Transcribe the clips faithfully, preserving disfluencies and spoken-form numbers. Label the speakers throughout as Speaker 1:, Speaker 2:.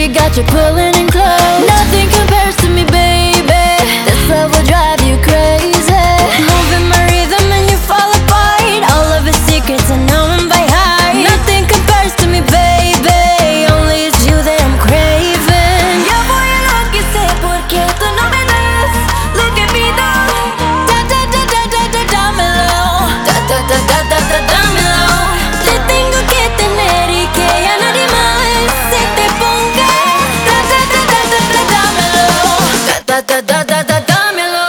Speaker 1: energy got you pulling in close. Nothing compares to me, baby. This love will drive you crazy. Moving my rhythm and you fall apart. All of his secrets I know him by heart. Nothing compares to me, baby. Only it's you that I'm craving. Yo voy a enloquecer porque tú no me das lo que pido. Da da da da da da dámelo. Da da da da da da dámelo. Te tengo que tener y que ya nadie más se te ponga. Da da da da da da dámelo. Da da da da da da dámelo.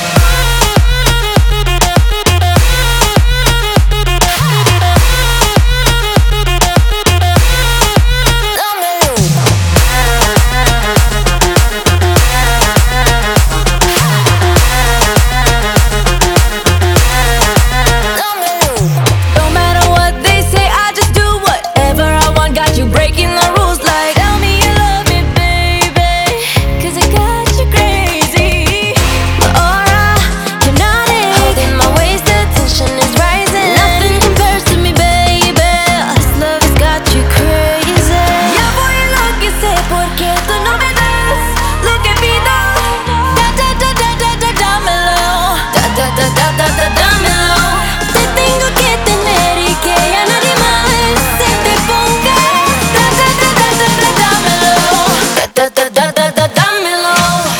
Speaker 1: No matter what they say, I just do whatever I want. Got you breaking the rules like tell me you love me, baby, cause I got you crazy. My aura, hypnotic, holding my waist, the tension is rising. Nothing compares to me, baby. This love has got you crazy. Yo voy a enloquecer porque tú no me das lo que pido. Da da da da da da dámelo. Da da da da da da dámelo. Te tengo que tener y que ya nadie más se te ponga. Da da da da da da dámelo. Da da da da da da dámelo.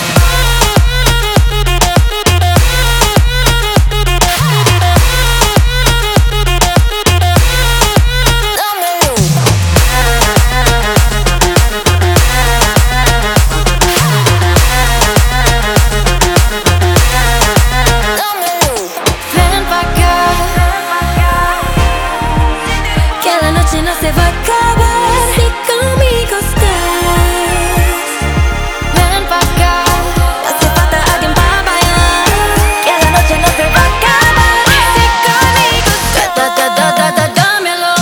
Speaker 1: Ven pa' acá, que la noche no se va a acabar si conmigo estás. Ven pa' acá, hace falta alguien pa' bailar, que la noche no se va a acabar si conmigo estás. Da da da da da dámelo.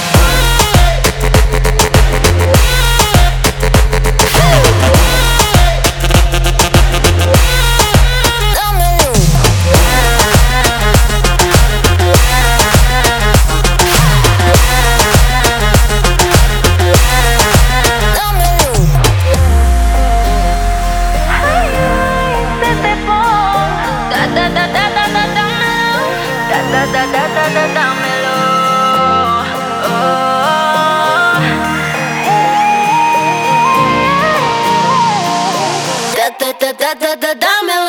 Speaker 1: Da da da da da da dámelo. Da da da da da da dámelo. Oh. Da da da da da da dámelo.